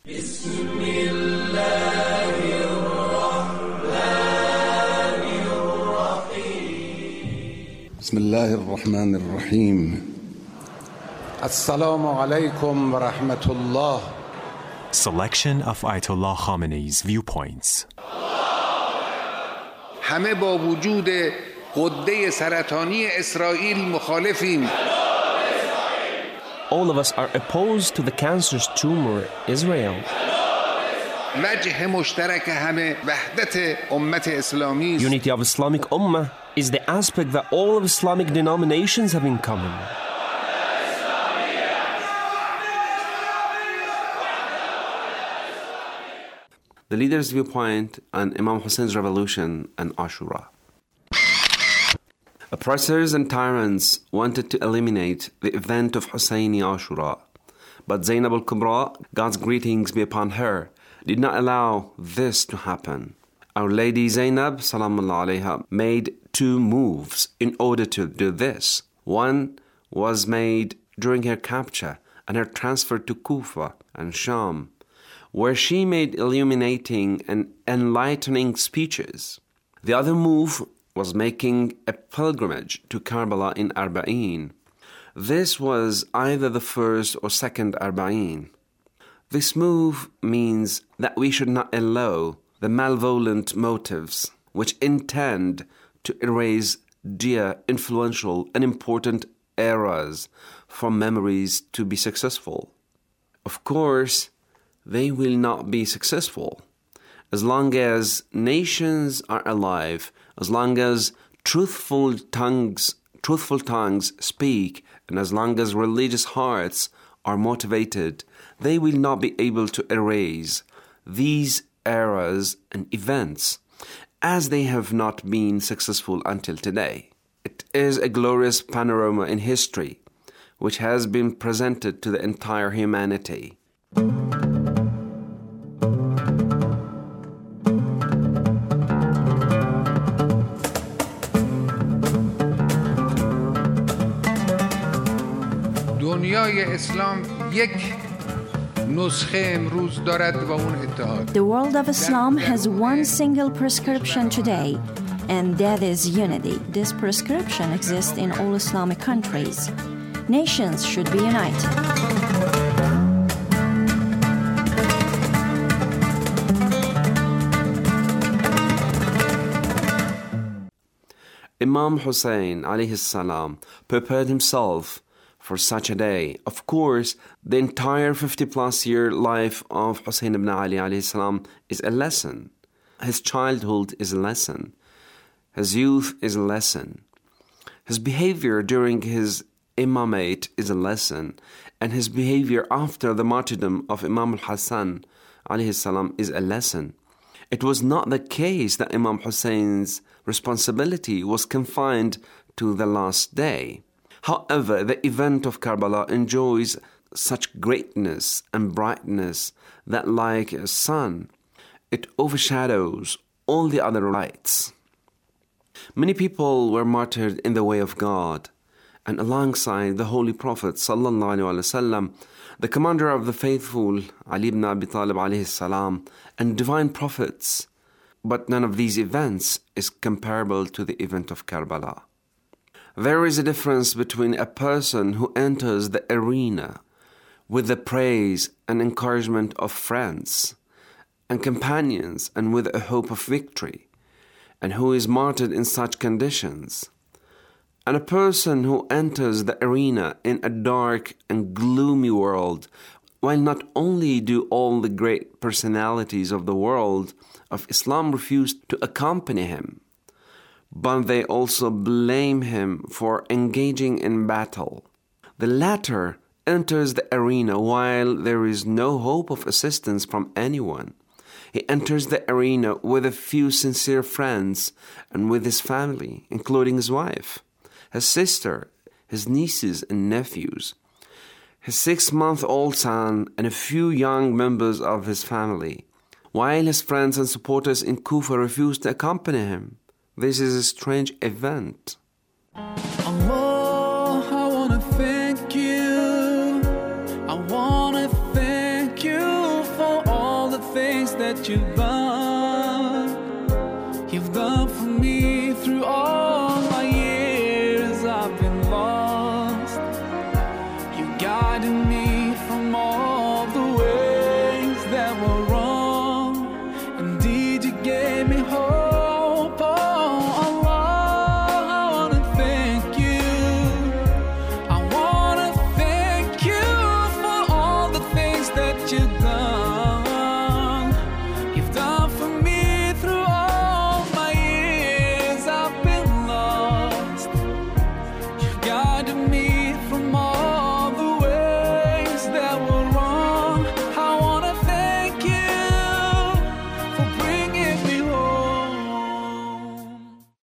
بسم الله الرحمن الرحیم. السلام علیکم و رحمت الله. Selection of Ayatollah Khamenei's viewpoints. همه با وجود غده سرطانی اسرائیل مخالفیم. All of us are opposed to the cancerous tumor Israel. وجه مشترک همه وحدت امت اسلامی است. Unity of Islamic Ummah is the aspect that all of Islamic denominations have in common. The leader's viewpoint on Imam Hussein's revolution and Ashura. Oppressors and tyrants wanted to eliminate the event of Husseini Ashura, but Zainab al-Kubra, God's greetings be upon her, did not allow this to happen. Our Lady Zainab, salamullah alayha, made two moves in order to do this. One was made during her capture and her transfer to Kufa and Sham, where she made illuminating and enlightening speeches. The other move was making a pilgrimage to Karbala in Arba'in. This was either the first or second Arba'in. This move means that we should not allow the malevolent motives which intend to erase dear, influential, and important eras from memories to be successful. Of course, they will not be successful as long as nations are alive, as long as truthful tongues speak, and as long as religious hearts are motivated. They will not be able to erase these eras and events, as they have not been successful until today. It is a glorious panorama in history which has been presented to the entire humanity. دنیای اسلام یک نسخه امروز دارد و اون اتحاد. The world of Islam has one single prescription today, and that is unity. This prescription exists in all Islamic countries. Nations should be united. Imam Hussein alayhi salam prepared himself for such a day. Of course, the entire 50-plus year life of Hussein ibn Ali alayhi salam is a lesson. His childhood is a lesson. His youth is a lesson. His behavior during his imamate is a lesson. And his behavior after the martyrdom of Imam al-Hassan alayhi salam is a lesson. It was not the case that Imam Hussein's responsibility was confined to the last day. However, the event of Karbala enjoys such greatness and brightness that, like a sun, it overshadows all the other lights. Many people were martyred in the way of God, and alongside the Holy Prophet ﷺ, the commander of the faithful, Ali ibn Abi Talib alayhi salam, and divine prophets. But none of these events is comparable to the event of Karbala. There is a difference between a person who enters the arena with the praise and encouragement of friends and companions and with a hope of victory, and who is martyred in such conditions, and a person who enters the arena in a dark and gloomy world, while not only do all the great personalities of the world of Islam refuse to accompany him, but they also blame him for engaging in battle. The latter enters the arena while there is no hope of assistance from anyone. He enters the arena with a few sincere friends and with his family, including his wife, his sister, his nieces and nephews, his 6-month-old son, and a few young members of his family, while his friends and supporters in Kufa refuse to accompany him. This is a strange event. Allah, I want to thank you. I want to thank you for things that you've done. You've done for me through all my years I've been lost. You guided me from all